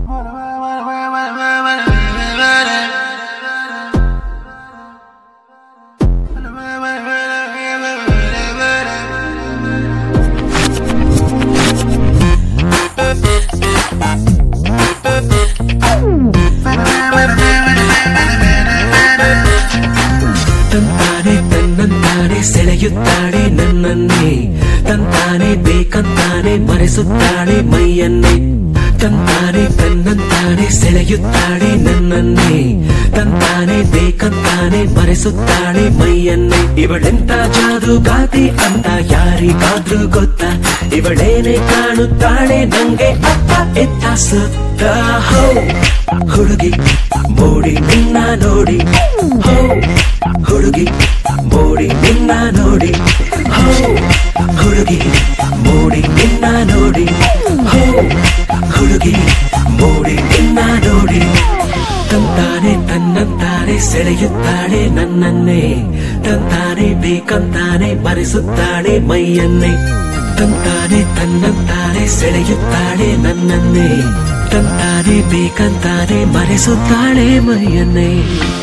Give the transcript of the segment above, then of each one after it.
ತಂತಾನೆ ತನ್ನಂತಾನೆ ಸೆಳೆಯುತ್ತಾಳೆ ನನ್ನನ್ನೇ, ತಂತಾನೆ ಬೇಕಂತಾನೆ ಮರೆಸುತ್ತಾಳೆ ಮೈಯನ್ನೇ. ತಂತಾನೆ ತನ್ನಂತಾನೆ ಸೆಳೆಯುತ್ತಾಳೆ ನನ್ನನ್ನೇ, ತಂತಾನೆ ಬೇಕಂತಾನೆ ಮರೆಸುತ್ತಾಳೆ ಮೈಯನ್ನೇ. ಇವಳೆಂತ ಜಾದುಗಾತಿ ಅಂತ ಯಾರಿಗಾದ್ರೂ ಗೊತ್ತಾ? ಇವಳೇನೆ ಕಾಣುತ್ತಾಳೆ ನಂಗೆ ಅತ್ತ ಎತ್ತ ಸುತ್ತ. ಹೋ ಹುಡುಗಿ ಮೋಡಿ ನಿನ್ನ ನೋಡಿ, ಹೋ ಹುಡುಗಿ ಮೋಡಿ ನಿನ್ನ ನೋಡಿ, ಹೋ ಹುಡುಗಿ ಮೋಡಿ ನಿನ್ನ ನೋಡಿ, ಹೋ ಹುಡುಗಿ ಮೋಡಿ ನಿನ್ನ ನೋಡಿ. ತಂತಾನೆ ತನ್ನಂತಾನೆ ಸೆಳೆಯುತ್ತಾಳೆ ನನ್ನನ್ನೇ, ತಂತಾನೆ ಬೇಕಂತಾನೆ ಮರೆಸುತ್ತಾಳೆ ಮೈಯನ್ನೇ. ತಂತಾನೆ ತನ್ನಂತಾನೆ ಸೆಳೆಯುತ್ತಾಳೆ ನನ್ನನ್ನೇ, ತಂತಾನೆ ಬೇಕಂತಾನೆ ಮರೆಸುತ್ತಾಳೆ ಮೈಯನ್ನೇ.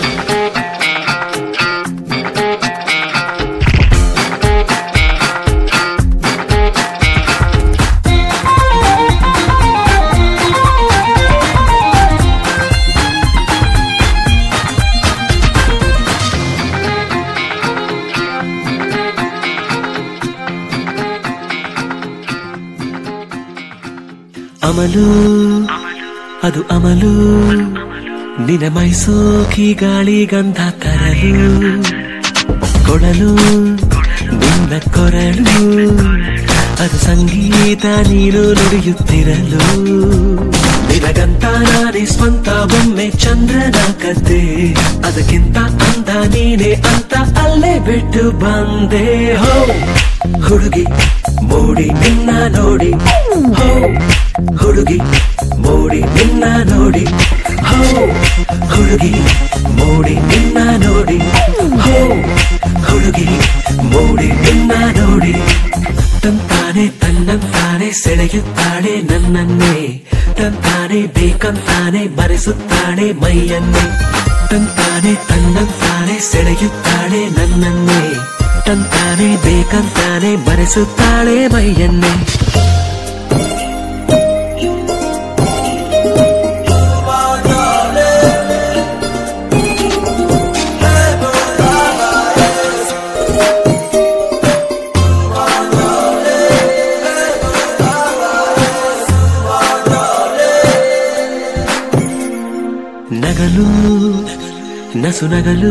ಅಮಲು ಅದು ಅಮಲು, ನಿನ ಮೈಸೋಕಿ ಗಾಳಿ ಗಂಧ ತರಲು, ಕೊಡಲು ನಿನ್ನ ಕೊರಳು ಅದು ಸಂಗೀತ ನೀನು ನುಡಿಯುತ್ತಿರಲು. ನಿನಗಂತ ನಾನೇ ಸ್ವಂತ ಒಮ್ಮೆ ಚಂದ್ರನ ಕತೆ, ಅದಕ್ಕಿಂತ ಅಂದ ನೀನೆ ಅಂತ ಅಲ್ಲೇ ಬಿಟ್ಟು ಬಂದೆ. ಹೋ ಹುಡುಗಿ ಮೋಡಿ ನಿನ್ನ ನೋಡಿ, ಹೋ ಹುಡುಗಿ ಮೋಡಿ ನಿನ್ನ ನೋಡಿ, ಹೋ ಹುಡುಗಿ ಮೋಡಿ ನಿನ್ನ ನೋಡಿ, ಹೋ ಹುಡುಗಿ ಮೋಡಿ ನಿನ್ನ ನೋಡಿ. ತಂತಾನೆ ತನ್ನಂತಾನೆ ಸೆಳೆಯುತ್ತಾಳೆ ನನ್ನನ್ನೇ, ತಂತಾನೆ ಬೇಕಂತಾನೆ ಮರೆಸುತ್ತಾಳೆ ಮೈಯನ್ನೇ. ತಂತಾನೆ ತನ್ನಂತಾನೆ ಸೆಳೆಯುತ್ತಾಳೆ ನನ್ನನ್ನೇ, ತಂತಾನೆ ಬೇಕಂತಾನೆ ಮರೆಸುತ್ತಾಳೆ ಮೈಯನ್ನೇ. ನಗಲು ನಸು ನಗಲು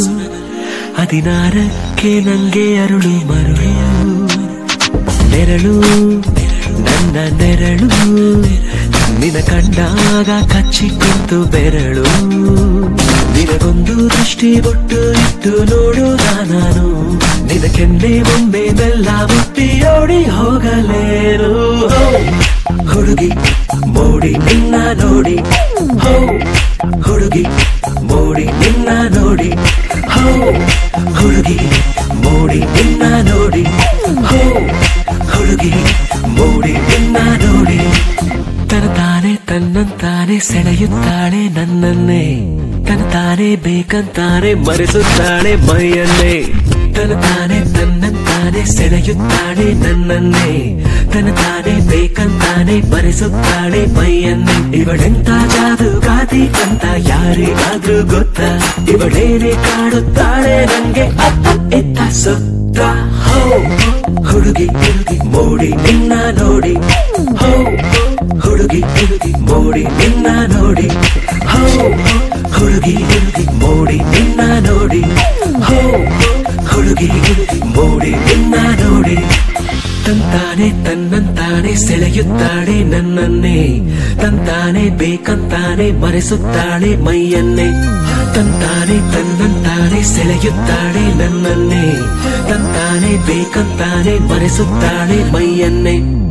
ಹದಿನಾರಕ್ಕೆ ನಂಗೆ ಅರುಳು ಮರುಳು, ನೆರಳು ನನ್ನ ನೆರಳು ನಿನ ಕಂಡಾಗ ಕಚ್ಚಿ ಕುಂತು ಬೆರಳು. ನಿನಗೊಂದು ದೃಷ್ಟಿ ಬೊಟ್ಟು ಇಟ್ಟು ನೋಡುದ ನಾನು, ನಿನ ಕೆನ್ನೆ ಒಮ್ಮೆ ಬೆಲ್ಲ ಮುಟ್ಟಿ ಓಡಿ ಹೋಗಲೇನು. ಹುಡುಗಿ ಮೋಡಿ ನಿನ್ನ ನೋಡಿ, ಹೋ ಹುಡುಗಿ ಮೋಡಿ ನಿನ್ನ ನೋಡಿ, ಹೋ ಹುಡುಗಿ ಮೋಡಿ ನಿನ್ನ ನೋಡಿ, ಹೋ ಹುಡುಗಿ ಮೋಡಿ ನಿನ್ನ ನೋಡಿ. ತನತಾನೆ ತನ್ನಂತಾನೆ ಸೆಳೆಯುತ್ತಾಳೆ ನನ್ನನ್ನೇ, ತನತಾನೆ ಬೇಕಂತಾನೆ ಮರೆಸುತ್ತಾಳೆ ಮೈಯನ್ನೇ. ತನತಾನೆ ತನ್ನಂತಾನೆ ಸೆಳೆಯುತ್ತಾಳೆ ನನ್ನನ್ನೇ, ತನತಾನೆ ಬೇಕಂತಾನೆ ಮರೆಸುತ್ತಾಳೆ ಮೈಯನ್ನೇ. ಇವಳೆಂತ ಜಾದುಗಾತಿ ಅಂತ ಯಾರಿಗಾದ್ರೂ ಗೊತ್ತಾ? ಇವಳೇನೆ ಕಾಡುತ್ತಾಳೆ ನಂಗೆ ಅತ್ತ ಎತ್ತ ಸುತ್ತ. ಹೋ ಹುಡುಗಿ ಮೋಡಿ ನಿನ್ನ ನೋಡಿ, ಹೋ ಹುಡುಗಿ ಮೋಡಿ ನಿನ್ನ ನೋಡಿ, ಹೋ ಹುಡುಗಿ ಮೋಡಿ ನಿನ್ನ ನೋಡಿ, ಹೋ ಹುಡುಗಿ ಮೋಡಿ ನಿನ್ನ ನೋಡಿ. ತಂತಾನೆ ತನ್ನಂತಾನೆ ಸೆಳೆಯುತ್ತಾಳೆ ನನ್ನನ್ನೇ, ತಂತಾನೆ ಬೇಕಂತಾನೆ ಮರೆಸುತ್ತಾಳೆ ಮೈಯನ್ನೇ. ತಂತಾನೆ ತನ್ನಂತಾನೆ ಸೆಳೆಯುತ್ತಾಳೆ ನನ್ನನ್ನೇ, ತಂತಾನೆ ಬೇಕಂತಾನೆ ಮರೆಸುತ್ತಾಳೆ ಮೈಯನ್ನೇ.